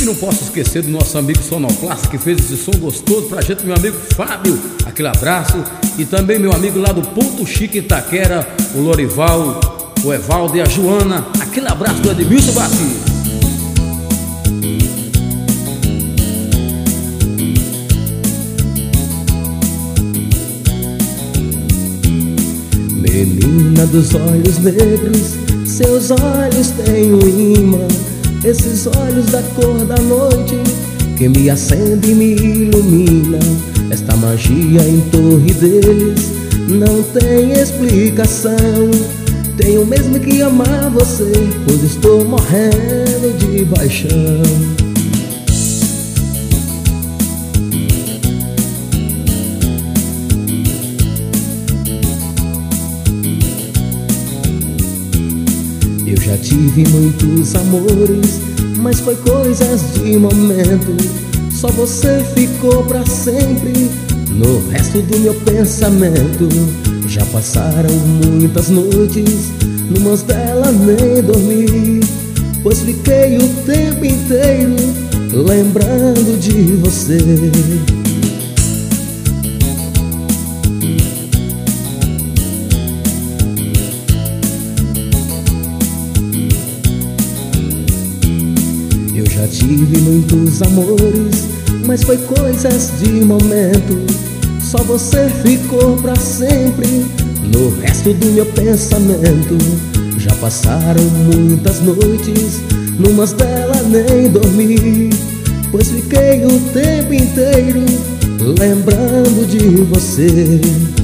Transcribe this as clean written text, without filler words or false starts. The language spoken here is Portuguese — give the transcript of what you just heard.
não posso esquecer do nosso amigo Sonoplast, que fez esse som gostoso pra gente, meu amigo Fábio, aquele abraço. E também meu amigo lá do Ponto Chique Itaquera, o Lorival, o Evaldo e a Joana, aquele abraço do Edmilson Batista. Menina dos olhos negros, seus olhos têm um imã. Esses olhos da cor da noite que me acende e me ilumina. Esta magia em torno deles não tem explicação. Tenho mesmo que amar você, pois estou morrendo de paixão. Eu já tive muitos amores, mas foi coisas de momento. Só você ficou pra sempre no resto do meu pensamento. Já passaram muitas noites, numas delas nem dormi, pois fiquei o tempo inteiro lembrando de você. Já tive muitos amores, mas foi coisas de momento. Só você ficou pra sempre no resto do meu pensamento. Já passaram muitas noites, numas delas nem dormi, pois fiquei o tempo inteiro lembrando de você.